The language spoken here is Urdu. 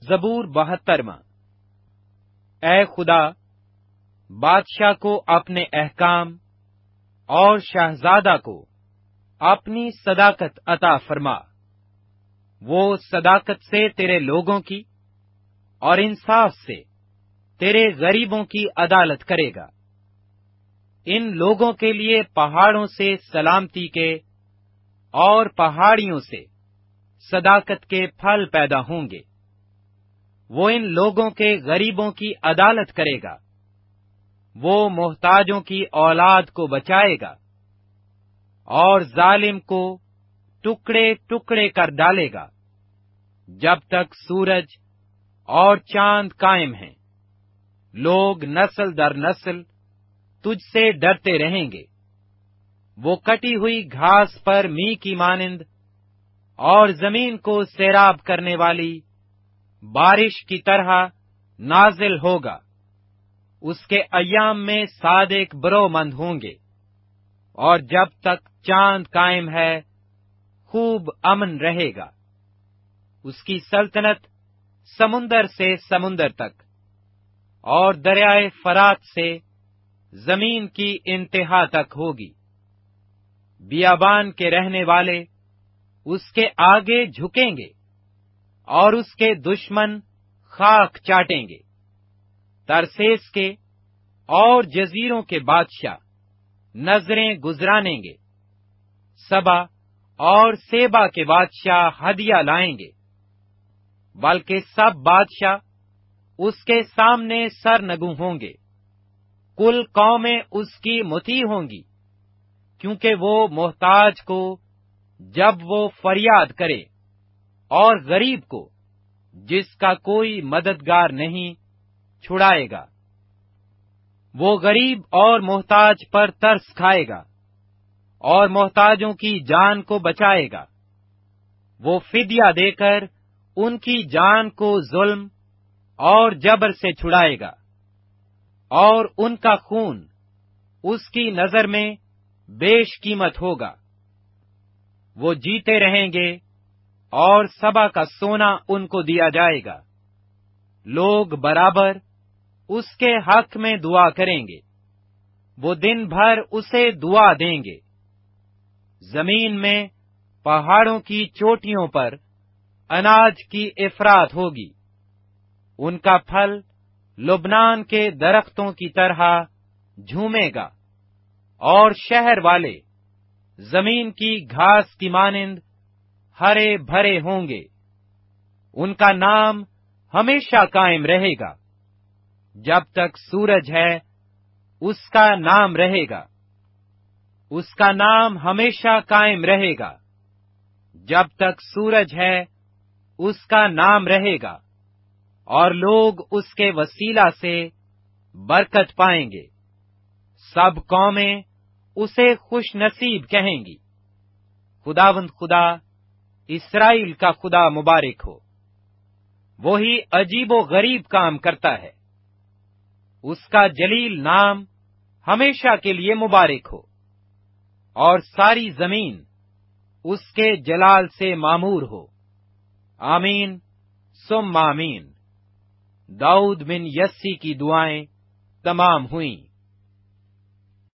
زبور 72۔ اے خدا، بادشاہ کو اپنے احکام اور شہزادہ کو اپنی صداقت عطا فرما۔ وہ صداقت سے تیرے لوگوں کی اور انصاف سے تیرے غریبوں کی عدالت کرے گا۔ ان لوگوں کے لیے پہاڑوں سے سلامتی کے اور پہاڑیوں سے صداقت کے پھل پیدا ہوں گے۔ وہ ان لوگوں کے غریبوں کی عدالت کرے گا۔ وہ محتاجوں کی اولاد کو بچائے گا اور ظالم کو ٹکڑے ٹکڑے کر ڈالے گا۔ جب تک سورج اور چاند قائم ہیں، لوگ نسل در نسل تجھ سے ڈرتے رہیں گے۔ وہ کٹی ہوئی گھاس پر می کی مانند اور زمین کو سیراب کرنے والی بارش کی طرح نازل ہوگا۔ اس کے ایام میں صادق برومند ہوں گے، اور جب تک چاند قائم ہے خوب امن رہے گا۔ اس کی سلطنت سمندر سے سمندر تک اور دریائے فرات سے زمین کی انتہا تک ہوگی۔ بیابان کے رہنے والے اس کے آگے جھکیں گے اور اس کے دشمن خاک چاٹیں گے۔ ترسیس کے اور جزیروں کے بادشاہ نظریں گزرانیں گے۔ سبا اور سیبا کے بادشاہ ہدیہ لائیں گے، بلکہ سب بادشاہ اس کے سامنے سرنگوں ہوں گے۔ کل قومیں اس کی مطیع ہوں گی، کیونکہ وہ محتاج کو جب وہ فریاد کرے اور غریب کو جس کا کوئی مددگار نہیں چھڑائے گا۔ وہ غریب اور محتاج پر ترس کھائے گا اور محتاجوں کی جان کو بچائے گا۔ وہ فدیہ دے کر ان کی جان کو ظلم اور جبر سے چھڑائے گا، اور ان کا خون اس کی نظر میں بیش قیمت ہوگا۔ وہ جیتے رہیں گے اور سبا کا سونا ان کو دیا جائے گا۔ لوگ برابر اس کے حق میں دعا کریں گے، وہ دن بھر اسے دعا دیں گے۔ زمین میں پہاڑوں کی چوٹیوں پر اناج کی افراط ہوگی۔ ان کا پھل لبنان کے درختوں کی طرح جھومے گا، اور شہر والے زمین کی گھاس کی مانند ہرے بھرے ہوں گے۔ ان کا نام ہمیشہ قائم رہے گا۔ جب تک سورج ہے اس کا نام رہے گا، اس کا نام ہمیشہ قائم رہے گا۔ جب تک سورج ہے اس کا نام رہے گا، اور لوگ اس کے وسیلہ سے برکت پائیں گے۔ سب قومیں اسے خوش نصیب کہیں گی۔ خداوند خدا اسرائیل کا خدا مبارک ہو۔ وہی عجیب و غریب کام کرتا ہے۔ اس کا جلیل نام ہمیشہ کے لیے مبارک ہو، اور ساری زمین اس کے جلال سے معمور ہو۔ آمین ثم آمین۔ داؤد بن یسی کی دعائیں تمام ہوئیں۔